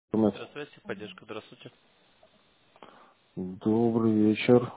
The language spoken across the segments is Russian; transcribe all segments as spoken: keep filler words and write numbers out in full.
Интернет. Здравствуйте, поддержка, здравствуйте. Добрый вечер.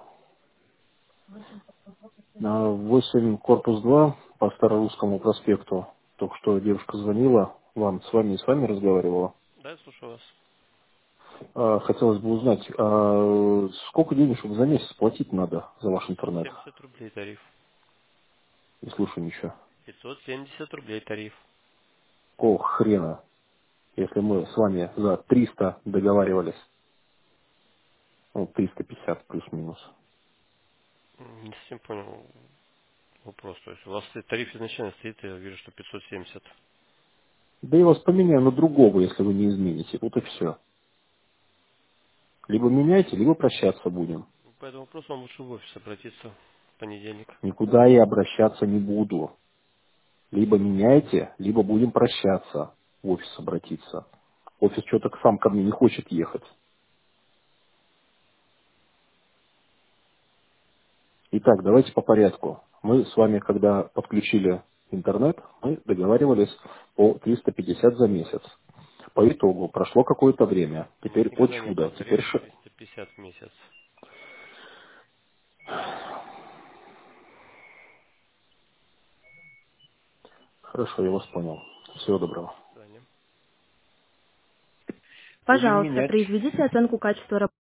А, восемь, корпус два по Старорусскому проспекту. Только что девушка звонила вам, с вами и с вами разговаривала. Да, я слушаю вас. А, хотелось бы узнать, а сколько денежек за месяц платить надо за ваш пятьсот интернет? семьдесят рублей тариф. Не слышу ничего. пятьсот семьдесят рублей тариф. Какого хрена, если мы с вами за триста договаривались? Ну, триста пятьдесят плюс-минус. М, Не совсем понял вопрос. То есть у вас тариф изначально стоит, я вижу, что пятьсот семьдесят. Да я вас поменяю на другого, если вы не измените. Вот и все. Либо меняйте, либо прощаться будем. По этому вопросу вам лучше в офис обратиться в понедельник. Никуда я обращаться не буду. Либо меняйте, либо будем прощаться. В офис обратиться. Офис что-то сам ко мне не хочет ехать. Итак, давайте по порядку. Мы с вами, когда подключили интернет, мы договаривались по триста пятьдесят за месяц. По итогу прошло какое-то время. У нас Теперь, о никогда не чудо, был теперь... тарифа ш- триста пятьдесят в месяц. Хорошо, я вас понял. Всего доброго. До свидания. Будем Пожалуйста, менять. произведите оценку качества работы.